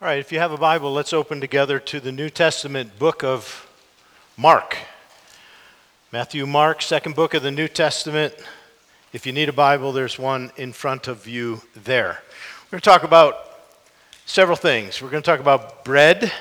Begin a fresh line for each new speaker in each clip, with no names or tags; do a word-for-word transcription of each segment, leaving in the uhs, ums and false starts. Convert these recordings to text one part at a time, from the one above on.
All right, if you have a Bible, let's open together to the New Testament book of Mark. Matthew, Mark, second book of the New Testament. If you need a Bible, there's one in front of you there. We're going to talk about several things. We're going to talk about bread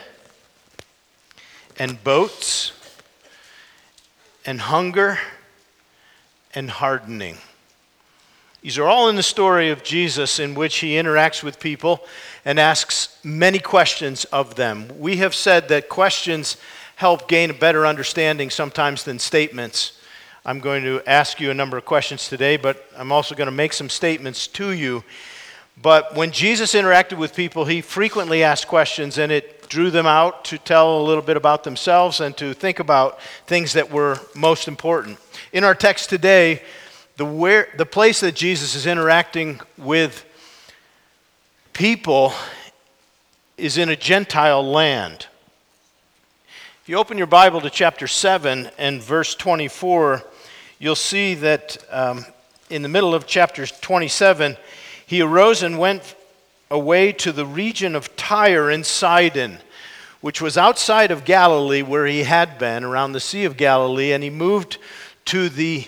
and boats and hunger and hardening. These are all in the story of Jesus in which he interacts with people and asks many questions of them. We have said that questions help gain a better understanding sometimes than statements. I'm going to ask you a number of questions today, but I'm also going to make some statements to you. But when Jesus interacted with people, he frequently asked questions, and it drew them out to tell a little bit about themselves and to think about things that were most important. In our text today, The, where, the place that Jesus is interacting with people is in a Gentile land. If you open your Bible to chapter seven and verse twenty-four, you'll see that um, in the middle of chapter twenty-seven, he arose and went away to the region of Tyre and Sidon, which was outside of Galilee where he had been, around the Sea of Galilee, and he moved to the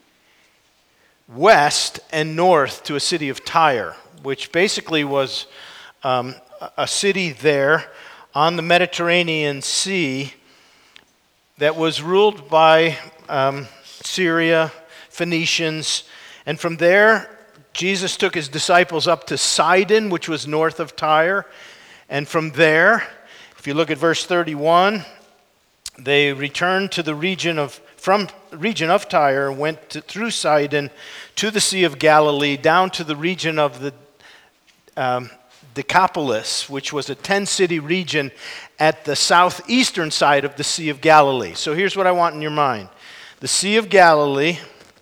west and north to a city of Tyre, which basically was um, a city there on the Mediterranean Sea that was ruled by um, Syria, Phoenicians, and from there Jesus took his disciples up to Sidon, which was north of Tyre, and from there, if you look at verse thirty-one, they returned to the region of from the region of Tyre, went to, through Sidon to the Sea of Galilee, down to the region of the um, Decapolis, which was a ten-city region at the southeastern side of the Sea of Galilee. So here's what I want in your mind. The Sea of Galilee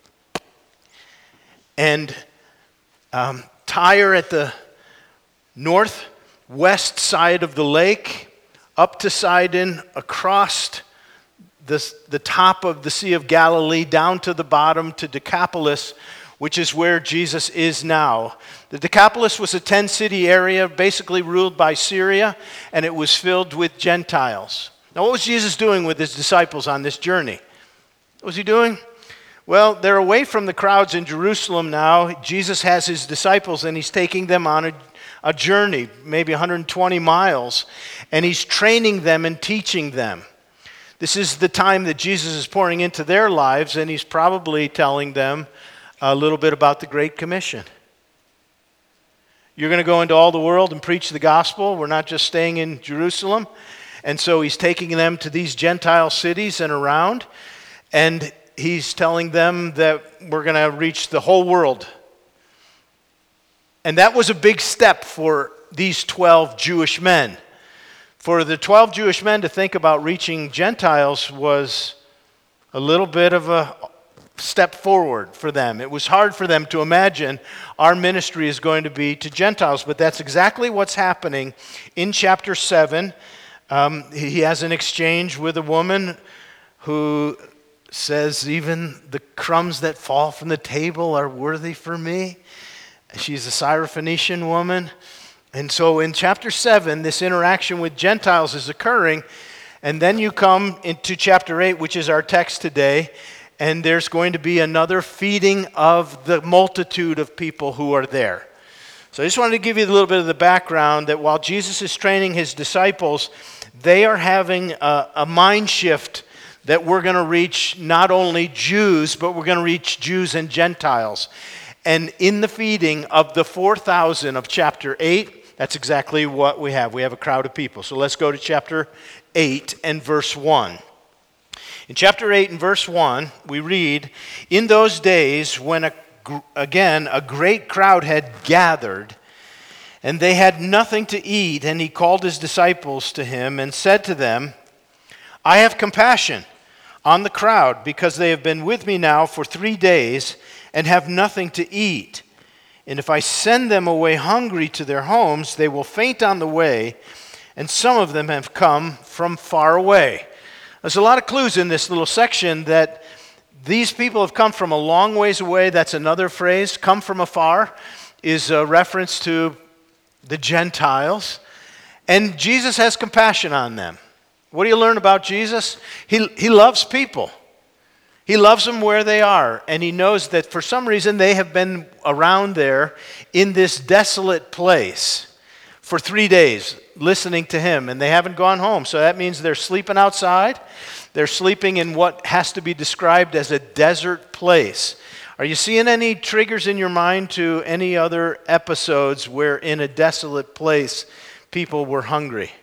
and um, Tyre at the northwest side of the lake, up to Sidon, across The, the top of the Sea of Galilee down to the bottom to Decapolis, which is where Jesus is now. The Decapolis was a ten-city area basically ruled by Syria, and it was filled with Gentiles. Now, what was Jesus doing with his disciples on this journey? What was he doing? Well, they're away from the crowds in Jerusalem now. Jesus has his disciples, and he's taking them on a, a journey, maybe one hundred twenty miles, and he's training them and teaching them. This is the time that Jesus is pouring into their lives, and he's probably telling them a little bit about the Great Commission. You're going to go into all the world and preach the gospel. We're not just staying in Jerusalem. And so he's taking them to these Gentile cities and around, and he's telling them that we're going to reach the whole world. And that was a big step for these twelve Jewish men. For the twelve Jewish men to think about reaching Gentiles was a little bit of a step forward for them. It was hard for them to imagine our ministry is going to be to Gentiles, but that's exactly what's happening in chapter seven. Um, he has an exchange with a woman who says, even the crumbs that fall from the table are worthy for me. She's a Syrophoenician woman. And so in chapter seven, this interaction with Gentiles is occurring, and then you come into chapter eight, which is our text today, and there's going to be another feeding of the multitude of people who are there. So I just wanted to give you a little bit of the background that while Jesus is training his disciples, they are having a, a mind shift that we're going to reach not only Jews, but we're going to reach Jews and Gentiles. And in the feeding of the four thousand of chapter eight, that's exactly what we have. We have a crowd of people. So let's go to chapter eight and verse one. In chapter eight and verse one, we read, "In those days when, a, again, a great crowd had gathered, and they had nothing to eat, and he called his disciples to him and said to them, 'I have compassion on the crowd, because they have been with me now for three days and have nothing to eat. And if I send them away hungry to their homes, they will faint on the way, and some of them have come from far away.'" There's a lot of clues in this little section that these people have come from a long ways away. That's another phrase. Come from afar is a reference to the Gentiles. And Jesus has compassion on them. What do you learn about Jesus? He, he loves people. He loves them where they are, and he knows that for some reason they have been around there in this desolate place for three days listening to him, and they haven't gone home. So that means they're sleeping outside. They're sleeping in what has to be described as a desert place. Are you seeing any triggers in your mind to any other episodes where in a desolate place people were hungry?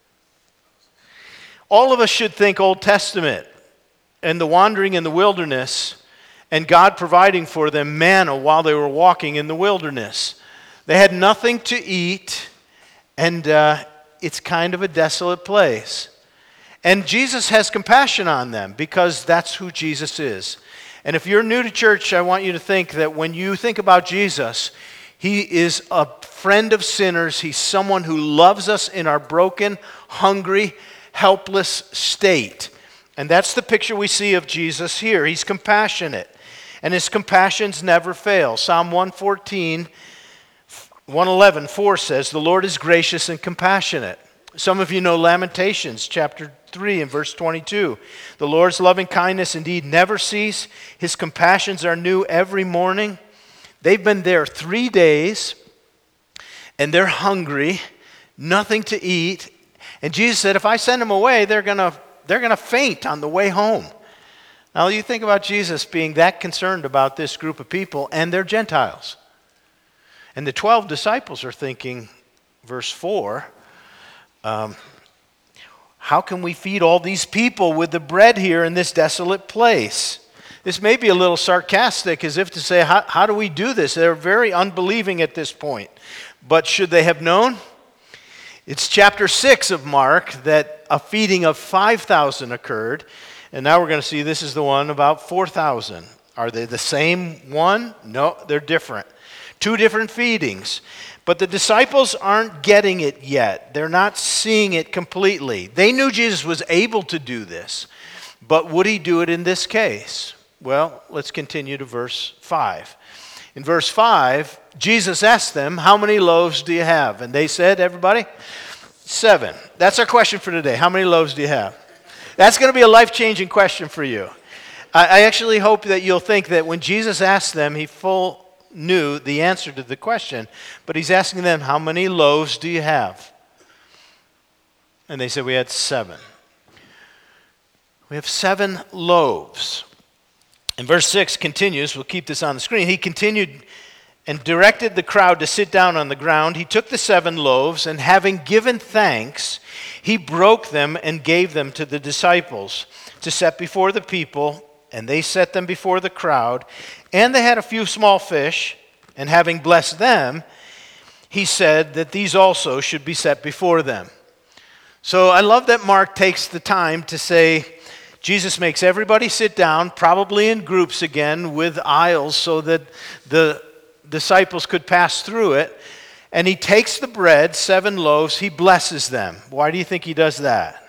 All of us should think Old Testament and the wandering in the wilderness and God providing for them manna while they were walking in the wilderness. They had nothing to eat, and uh, it's kind of a desolate place. And Jesus has compassion on them because that's who Jesus is. And if you're new to church, I want you to think that when you think about Jesus, he is a friend of sinners. He's someone who loves us in our broken, hungry, helpless state. And that's the picture we see of Jesus here. He's compassionate, and his compassions never fail. Psalm one fourteen, one eleven, four says, "The Lord is gracious and compassionate." Some of you know Lamentations chapter three and verse twenty-two. "The Lord's loving kindness indeed never cease. His compassions are new every morning." They've been there three days, and they're hungry, nothing to eat. And Jesus said, if I send them away, they're going to they're going to faint on the way home. Now you think about Jesus being that concerned about this group of people, and they're Gentiles. And the twelve disciples are thinking, verse four, um, how can we feed all these people with the bread here in this desolate place? This may be a little sarcastic, as if to say, how, how do we do this? They're very unbelieving at this point. But should they have known? It's chapter six of Mark that a feeding of five thousand occurred. And now we're going to see this is the one about four thousand. Are they the same one? No, they're different. Two different feedings. But the disciples aren't getting it yet. They're not seeing it completely. They knew Jesus was able to do this. But would he do it in this case? Well, let's continue to verse five. In verse five, Jesus asked them, how many loaves do you have? And they said, everybody, seven. That's our question for today. How many loaves do you have? That's going to be a life-changing question for you. I, I actually hope that you'll think that when Jesus asked them, he full knew the answer to the question, but he's asking them, how many loaves do you have? And they said, we had seven. We have seven loaves. And verse six continues, we'll keep this on the screen. He continued and directed the crowd to sit down on the ground. He took the seven loaves, and having given thanks, he broke them and gave them to the disciples to set before the people, and they set them before the crowd. And they had a few small fish, and having blessed them, he said that these also should be set before them. So I love that Mark takes the time to say, Jesus makes everybody sit down, probably in groups again, with aisles so that the disciples could pass through it. And he takes the bread, seven loaves, he blesses them. Why do you think he does that?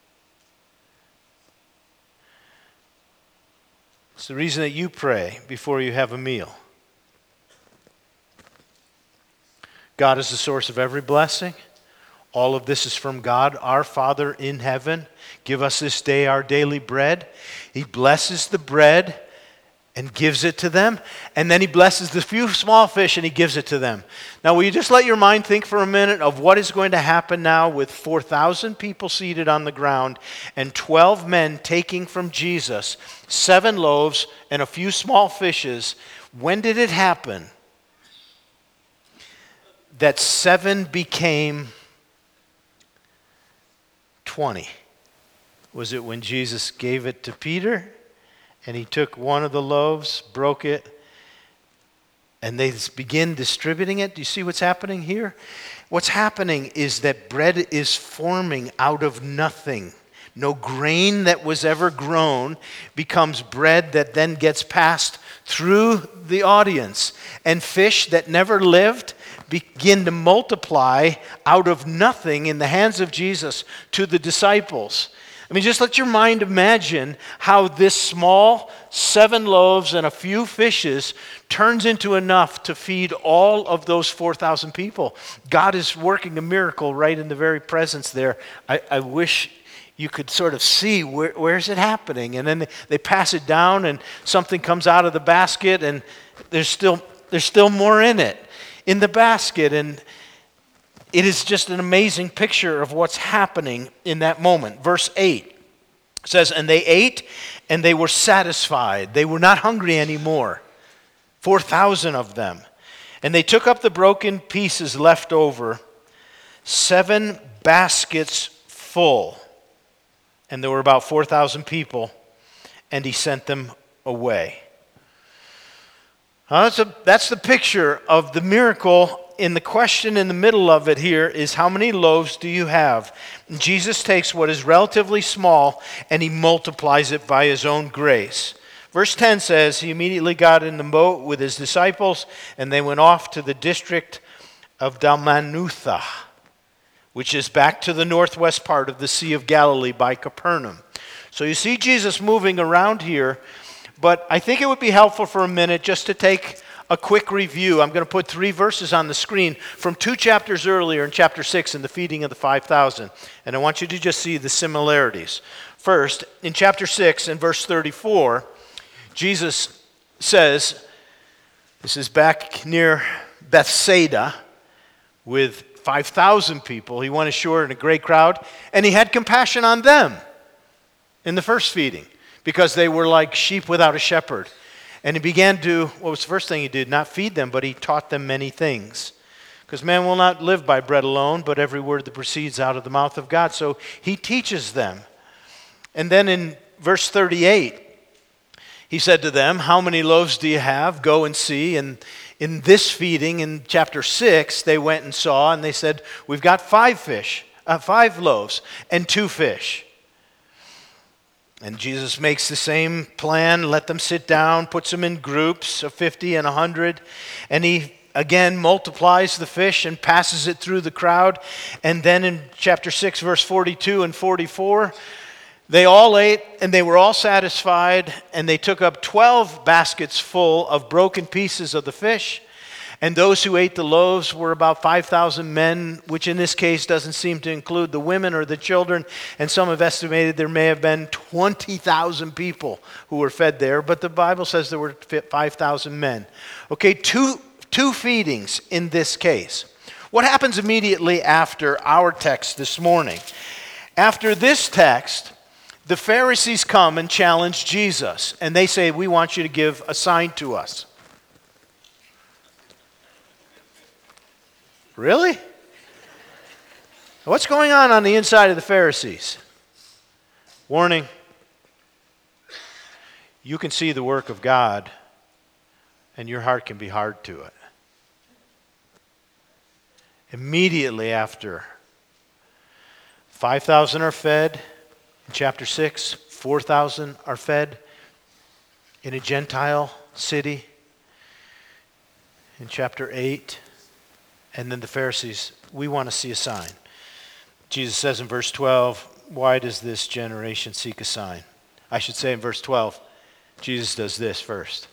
It's the reason that you pray before you have a meal. God is the source of every blessing. All of this is from God, our Father in heaven. Give us this day our daily bread. He blesses the bread and gives it to them. And then he blesses the few small fish and he gives it to them. Now, will you just let your mind think for a minute of what is going to happen now with four thousand people seated on the ground and twelve men taking from Jesus seven loaves and a few small fishes. When did it happen that seven became twenty? Was it when Jesus gave it to Peter and he took one of the loaves, broke it, and they begin distributing it? Do you see what's happening here? What's happening is that bread is forming out of nothing. No grain that was ever grown becomes bread that then gets passed through the audience. And fish that never lived begin to multiply out of nothing in the hands of Jesus to the disciples. I mean, just let your mind imagine how this small seven loaves and a few fishes turns into enough to feed all of those four thousand people. God is working a miracle right in the very presence there. I, I wish you could sort of see where, where's it happening. And then they, they pass it down and something comes out of the basket and there's still, there's still more in it, in the basket. And it is just an amazing picture of what's happening in that moment. Verse eight says, and they ate and they were satisfied. They were not hungry anymore. four thousand of them. And they took up the broken pieces left over, seven baskets full. And there were about four thousand people, and he sent them away. Uh, that's, a, that's the picture of the miracle. In the question in the middle of it here is, how many loaves do you have? And Jesus takes what is relatively small and he multiplies it by his own grace. Verse ten says, he immediately got in the boat with his disciples and they went off to the district of Dalmanutha, which is back to the northwest part of the Sea of Galilee by Capernaum. So you see Jesus moving around here, but I think it would be helpful for a minute just to take a quick review. I'm going to put three verses on the screen from two chapters earlier in chapter six in the feeding of the five thousand. And I want you to just see the similarities. First, in chapter six and verse thirty-four, Jesus says, this is back near Bethsaida with five thousand people. He went ashore in a great crowd, and he had compassion on them in the first feeding because they were like sheep without a shepherd. And he began to, what was the first thing he did? Not feed them, but he taught them many things. Because man will not live by bread alone, but every word that proceeds out of the mouth of God. So he teaches them. And then in verse thirty-eight, he said to them, how many loaves do you have? Go and see. And in this feeding, in chapter six, they went and saw, and they said, we've got five fish, uh, five loaves, and two fish. And Jesus makes the same plan, let them sit down, puts them in groups of fifty and one hundred, and he again multiplies the fish and passes it through the crowd. And then in chapter six, verse forty-two and forty-four, they all ate and they were all satisfied, and they took up twelve baskets full of broken pieces of the fish. And those who ate the loaves were about five thousand men, which in this case doesn't seem to include the women or the children. And some have estimated there may have been twenty thousand people who were fed there, but the Bible says there were five thousand men. Okay, two, two feedings in this case. What happens immediately after our text this morning? After this text, the Pharisees come and challenge Jesus, and they say, we want you to give a sign to us. Really? What's going on on the inside of the Pharisees? Warning. You can see the work of God, and your heart can be hard to it. Immediately after, five thousand are fed. In chapter six, four thousand are fed in a Gentile city. In chapter eight, and then the Pharisees, we want to see a sign. Jesus says in verse twelve, why does this generation seek a sign? I should say in verse twelve, Jesus does this first.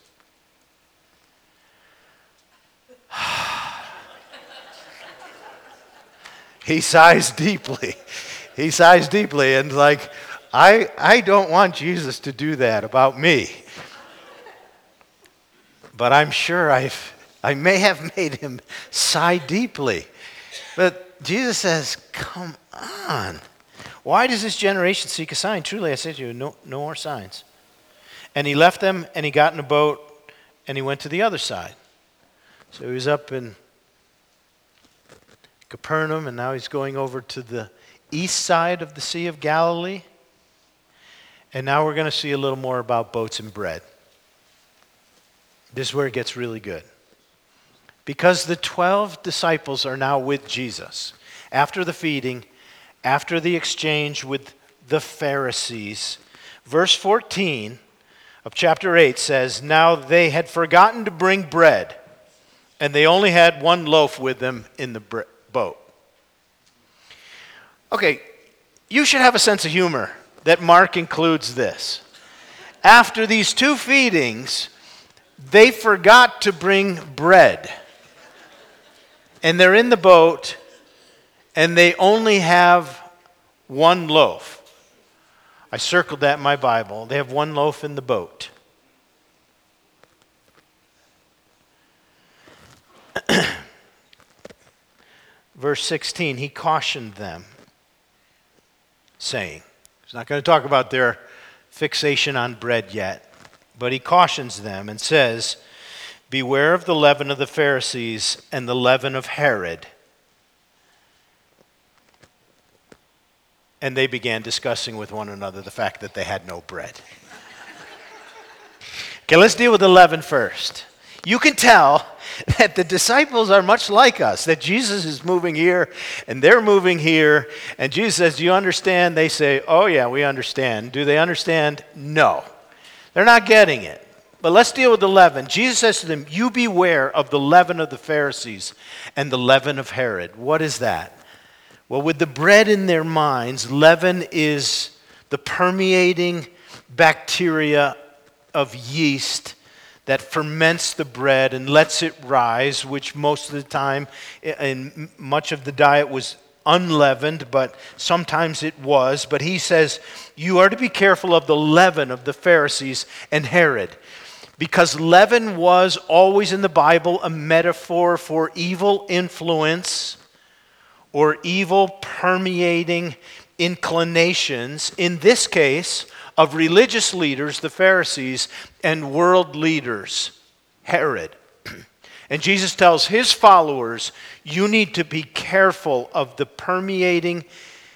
He sighs deeply. He sighs deeply and like, I, I don't want Jesus to do that about me. But I'm sure I've I may have made him sigh deeply. But Jesus says, come on. Why does this generation seek a sign? Truly, I say to you, no, no more signs. And he left them, and he got in a boat, and he went to the other side. So he was up in Capernaum, and now he's going over to the east side of the Sea of Galilee. And now we're going to see a little more about boats and bread. This is where it gets really good. Because the twelve disciples are now with Jesus. After the feeding, after the exchange with the Pharisees. Verse fourteen of chapter eight says, now they had forgotten to bring bread, and they only had one loaf with them in the boat. Okay, you should have a sense of humor that Mark includes this. After these two feedings, they forgot to bring bread. And they're in the boat, and they only have one loaf. I circled that in my Bible. They have one loaf in the boat. Verse sixteen, he cautioned them, saying, he's not going to talk about their fixation on bread yet, but he cautions them and says, beware of the leaven of the Pharisees and the leaven of Herod. And they began discussing with one another the fact that they had no bread. Okay, let's deal with the leaven first. You can tell that the disciples are much like us, that Jesus is moving here and they're moving here. And Jesus says, do you understand? They say, oh yeah, we understand. Do they understand? No. They're not getting it. But let's deal with the leaven. Jesus says to them, you beware of the leaven of the Pharisees and the leaven of Herod. What is that? Well, with the bread in their minds, leaven is the permeating bacteria of yeast that ferments the bread and lets it rise, which most of the time in much of the diet was unleavened, but sometimes it was. But he says, you are to be careful of the leaven of the Pharisees and Herod, because leaven was always in the Bible a metaphor for evil influence or evil permeating inclinations, in this case, of religious leaders, the Pharisees, and world leaders, Herod. And Jesus tells his followers, you need to be careful of the permeating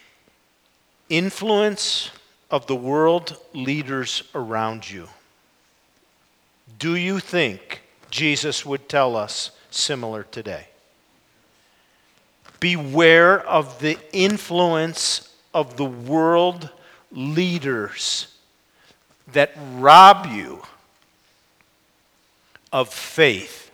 influence of the world leaders around you. Do you think Jesus would tell us similar today? Beware of the influence of the world leaders that rob you of faith.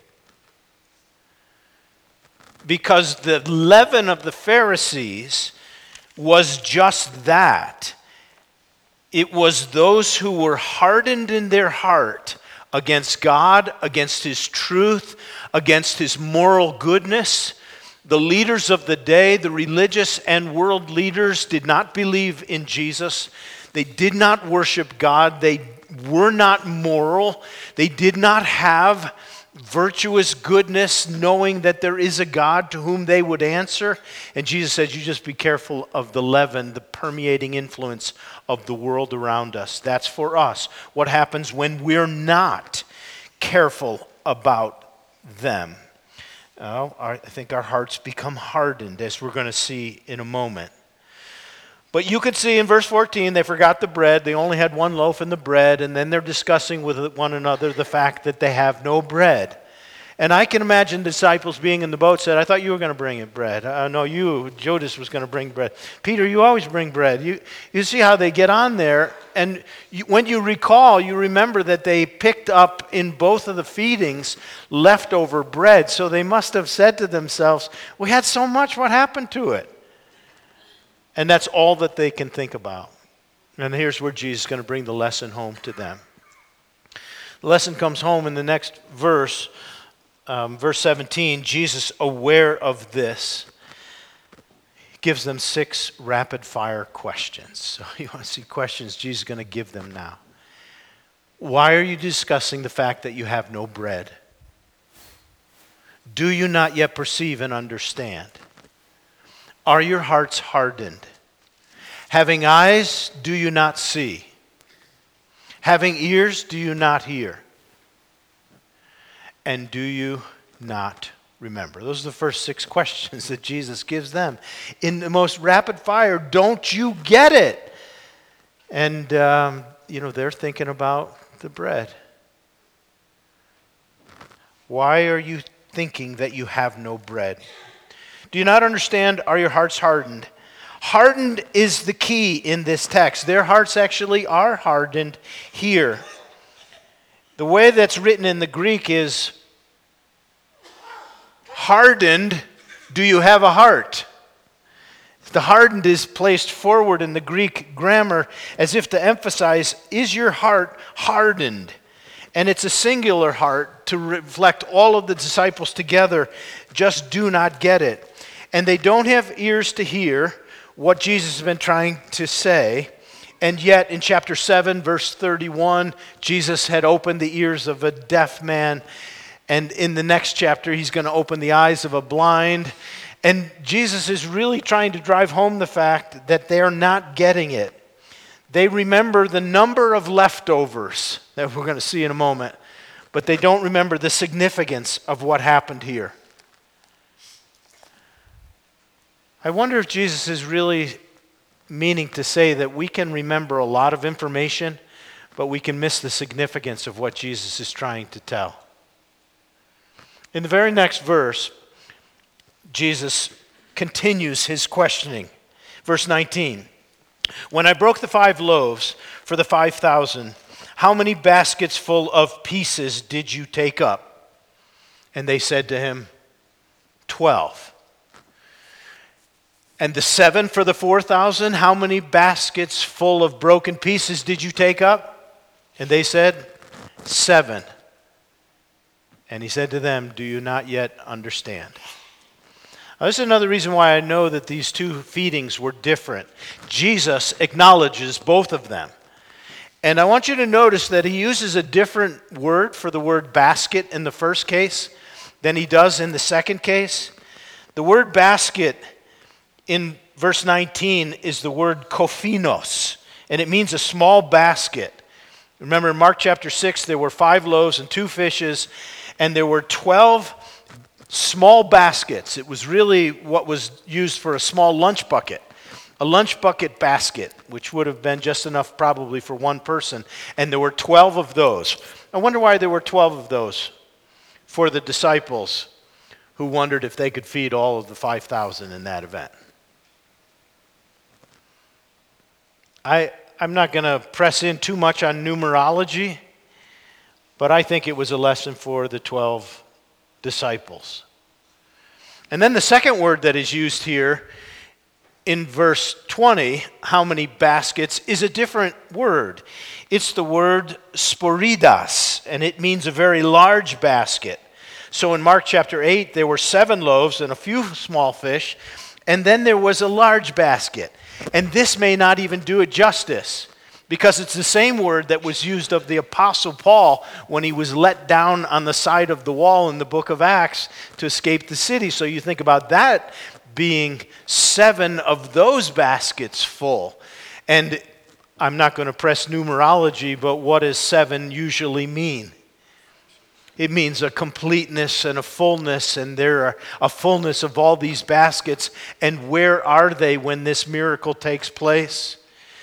Because the leaven of the Pharisees was just that. It was those who were hardened in their heart against God, against His truth, against His moral goodness. The leaders of the day, the religious and world leaders, did not believe in Jesus. They did not worship God. They were not moral. They did not have virtuous goodness, knowing that there is a God to whom they would answer. And Jesus says, you just be careful of the leaven, the permeating influence of the world around us. That's for us. What happens when we're not careful about them? Oh, I think our hearts become hardened, as we're going to see in a moment. But you could see in verse fourteen, they forgot the bread. They only had one loaf and the bread, and then they're discussing with one another the fact that they have no bread. And I can imagine disciples being in the boat said, I thought you were going to bring it bread. Uh, no, you, Judas was going to bring bread. Peter, you always bring bread. You, you see how they get on there. And you, when you recall, you remember that they picked up in both of the feedings leftover bread. So they must have said to themselves, we had so much, what happened to it? And that's all that they can think about. And here's where Jesus is going to bring the lesson home to them. The lesson comes home in the next verse, um, verse seventeen. Jesus, aware of this, gives them six rapid-fire questions. So you want to see questions Jesus is going to give them now. Why are you discussing the fact that you have no bread? Do you not yet perceive and understand? Are your hearts hardened? Having eyes, do you not see? Having ears, do you not hear? And do you not remember? Those are the first six questions that Jesus gives them. In the most rapid fire, don't you get it? And, um, you know, they're thinking about the bread. Why are you thinking that you have no bread? Do you not understand? Are your hearts hardened? Hardened is the key in this text. Their hearts actually are hardened here. The way that's written in the Greek is, hardened, do you have a heart? The hardened is placed forward in the Greek grammar as if to emphasize, is your heart hardened? And it's a singular heart to reflect all of the disciples together, just do not get it. And they don't have ears to hear what Jesus has been trying to say. And yet in chapter seven, verse thirty-one, Jesus had opened the ears of a deaf man. And in the next chapter, he's going to open the eyes of a blind. And Jesus is really trying to drive home the fact that they're not getting it. They remember the number of leftovers that we're going to see in a moment, but they don't remember the significance of what happened here. I wonder if Jesus is really meaning to say that we can remember a lot of information, but we can miss the significance of what Jesus is trying to tell. In the very next verse, Jesus continues his questioning. Verse nineteen, when I broke the five loaves for the five thousand, how many baskets full of pieces did you take up? And they said to him, twelve. And the seven for the four thousand, how many baskets full of broken pieces did you take up? And they said, seven. And he said to them, do you not yet understand? Now, this is another reason why I know that these two feedings were different. Jesus acknowledges both of them. And I want you to notice that he uses a different word for the word basket in the first case than he does in the second case. The word basket in verse nineteen is the word kophinos, and it means a small basket. Remember in Mark chapter six, there were five loaves and two fishes, and there were twelve small baskets. It was really what was used for a small lunch bucket. A lunch bucket basket, which would have been just enough probably for one person. And there were twelve of those. I wonder why there were twelve of those for the disciples who wondered if they could feed all of the five thousand in that event. I, I'm not going to press in too much on numerology, but I think it was a lesson for the twelve disciples. And then the second word that is used here in verse twenty, how many baskets, is a different word. It's the word sporidas, and it means a very large basket. So in Mark chapter eight, there were seven loaves and a few small fish, and then there was a large basket. And this may not even do it justice, because it's the same word that was used of the Apostle Paul when he was let down on the side of the wall in the book of Acts to escape the city. So you think about that being seven of those baskets full. And I'm not going to press numerology, but what does seven usually mean? It means a completeness and a fullness, and there are a fullness of all these baskets. And where are they when this miracle takes place?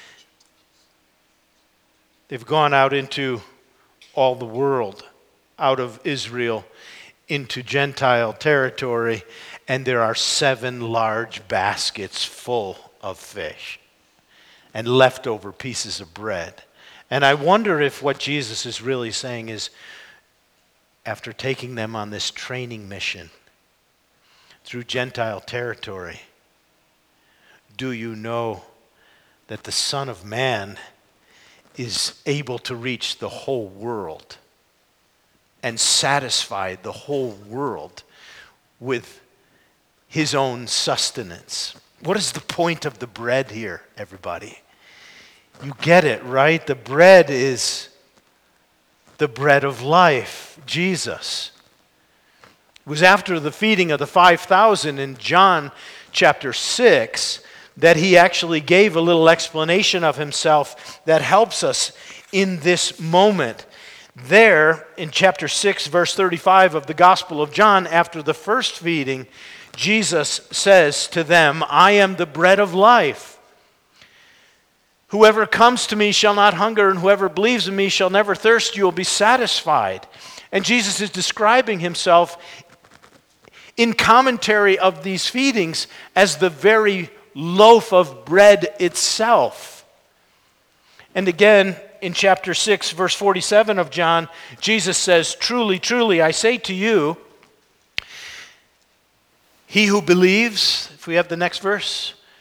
They've gone out into all the world, out of Israel into Gentile territory, and there are seven large baskets full of fish and leftover pieces of bread. And I wonder if what Jesus is really saying is, after taking them on this training mission through Gentile territory, do you know that the Son of Man is able to reach the whole world and satisfy the whole world with his own sustenance? What is the point of the bread here, everybody? You get it, right? The bread is the bread of life, Jesus. It was after the feeding of the five thousand in John chapter six that he actually gave a little explanation of himself that helps us in this moment. There, in chapter six, verse thirty-five of the Gospel of John, after the first feeding, Jesus says to them, I am the bread of life. Whoever comes to me shall not hunger, and whoever believes in me shall never thirst. You will be satisfied. And Jesus is describing himself in commentary of these feedings as the very loaf of bread itself. And again, in chapter six, verse forty-seven of John, Jesus says, truly, truly, I say to you, he who believes, if we have the next verse,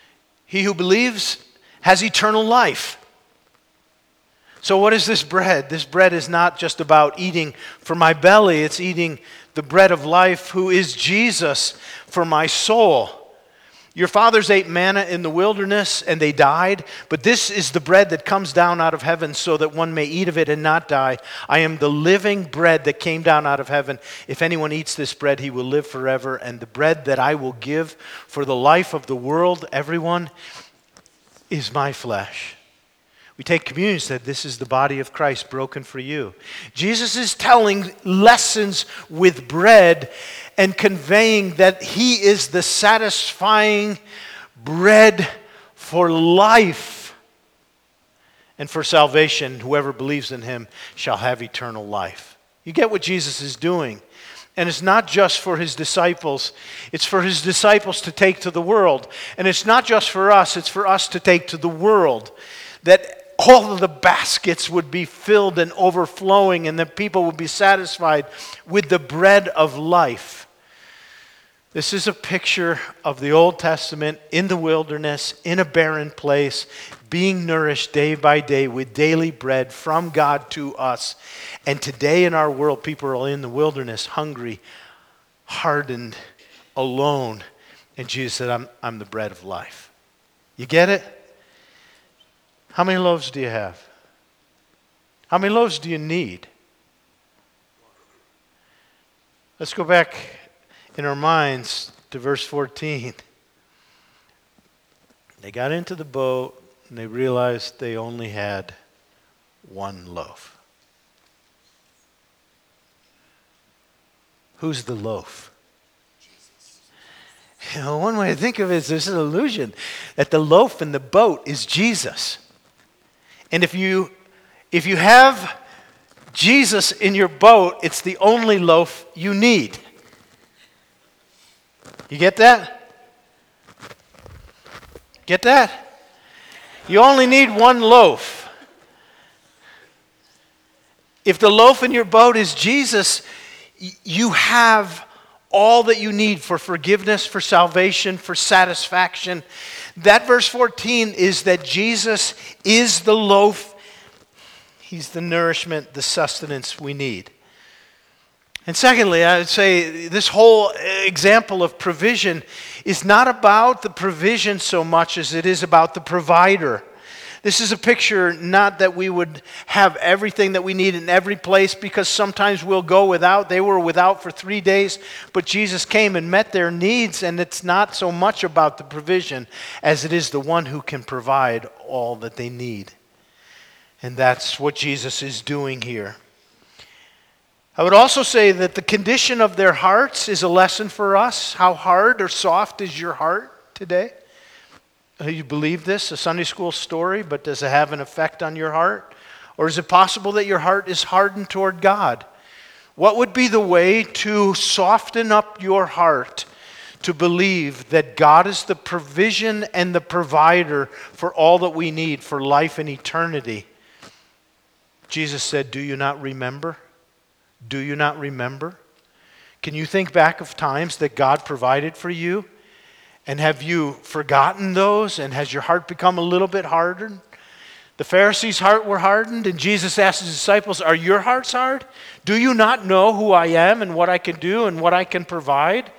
He who believes has eternal life. So what is this bread? This bread is not just about eating for my belly. It's eating the bread of life, who is Jesus, for my soul. Your fathers ate manna in the wilderness and they died, but this is the bread that comes down out of heaven so that one may eat of it and not die. I am the living bread that came down out of heaven. If anyone eats this bread, he will live forever. And the bread that I will give for the life of the world, everyone, is my flesh. We take communion and said, this is the body of Christ broken for you. Jesus is telling lessons with bread and conveying that he is the satisfying bread for life and for salvation. Whoever believes in him shall have eternal life. You get what Jesus is doing. And it's not just for his disciples. It's for his disciples to take to the world. And it's not just for us. It's for us to take to the world. That all of the baskets would be filled and overflowing, and that people would be satisfied with the bread of life. This is a picture of the Old Testament in the wilderness, in a barren place, being nourished day by day with daily bread from God to us. And today in our world, people are in the wilderness, hungry, hardened, alone. And Jesus said, I'm, I'm the bread of life. You get it? How many loaves do you have? How many loaves do you need? Let's go back in our minds to verse fourteen. They got into the boat and they realized they only had one loaf. Who's the loaf? You know, one way to think of it is there's an illusion that the loaf in the boat is Jesus. And if you if you have Jesus in your boat, it's the only loaf you need. You get that? Get that? You only need one loaf. If the loaf in your boat is Jesus, you have all that you need for forgiveness, for salvation, for satisfaction. That verse fourteen is that Jesus is the loaf. He's the nourishment, the sustenance we need. And secondly, I would say this whole example of provision is not about the provision so much as it is about the provider. This is a picture not that we would have everything that we need in every place, because sometimes we'll go without. They were without for three days, but Jesus came and met their needs, and it's not so much about the provision as it is the one who can provide all that they need. And that's what Jesus is doing here. I would also say that the condition of their hearts is a lesson for us. How hard or soft is your heart today? You believe this, a Sunday school story, but does it have an effect on your heart? Or is it possible that your heart is hardened toward God? What would be the way to soften up your heart to believe that God is the provision and the provider for all that we need for life and eternity? Jesus said, do you not remember? Do you not remember? Can you think back of times that God provided for you? And have you forgotten those? And has your heart become a little bit hardened? The Pharisees' heart were hardened, and Jesus asked his disciples, are your hearts hard? Do you not know who I am and what I can do and what I can provide?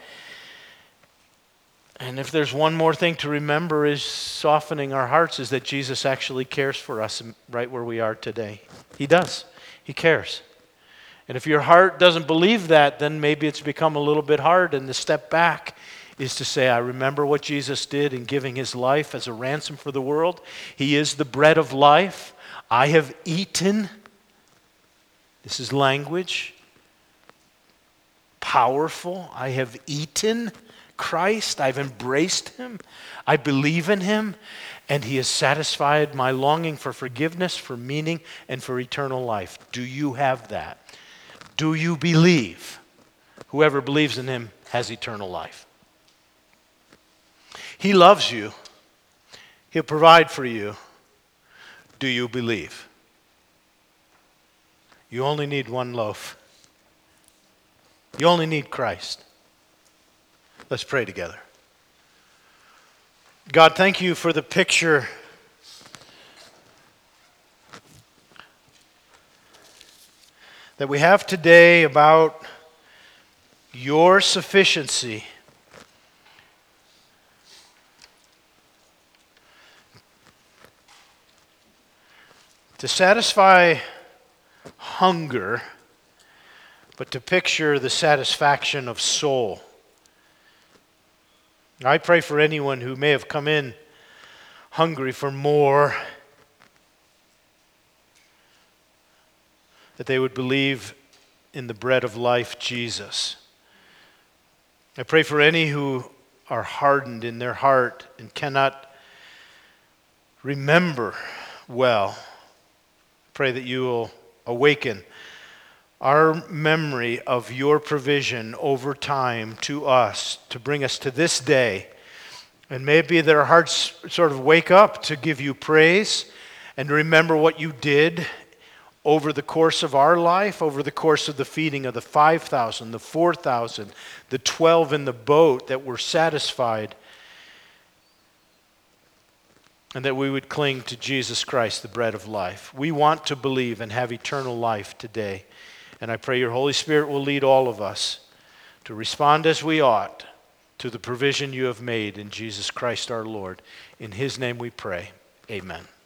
And if there's one more thing to remember is softening our hearts, is that Jesus actually cares for us right where we are today. He does. He cares. And if your heart doesn't believe that, then maybe it's become a little bit hard, and the step back is to say, I remember what Jesus did in giving his life as a ransom for the world. He is the bread of life. I have eaten. This is language. Powerful. I have eaten Christ. I've embraced him. I believe in him. And he has satisfied my longing for forgiveness, for meaning, and for eternal life. Do you have that? Do you believe? Whoever believes in him has eternal life. He loves you. He'll provide for you. Do you believe? You only need one loaf. You only need Christ. Let's pray together. God, thank you for the picture that we have today about your sufficiency. To satisfy hunger, but to picture the satisfaction of soul. I pray for anyone who may have come in hungry for more, that they would believe in the bread of life, Jesus. I pray for any who are hardened in their heart and cannot remember well. Pray that you will awaken our memory of your provision over time to us, to bring us to this day. And maybe that our hearts sort of wake up to give you praise and to remember what you did over the course of our life, over the course of the feeding of the five thousand, the four thousand, the twelve in the boat that were satisfied, and that we would cling to Jesus Christ, the bread of life. We want to believe and have eternal life today. And I pray your Holy Spirit will lead all of us to respond as we ought to the provision you have made in Jesus Christ our Lord. In his name we pray. Amen.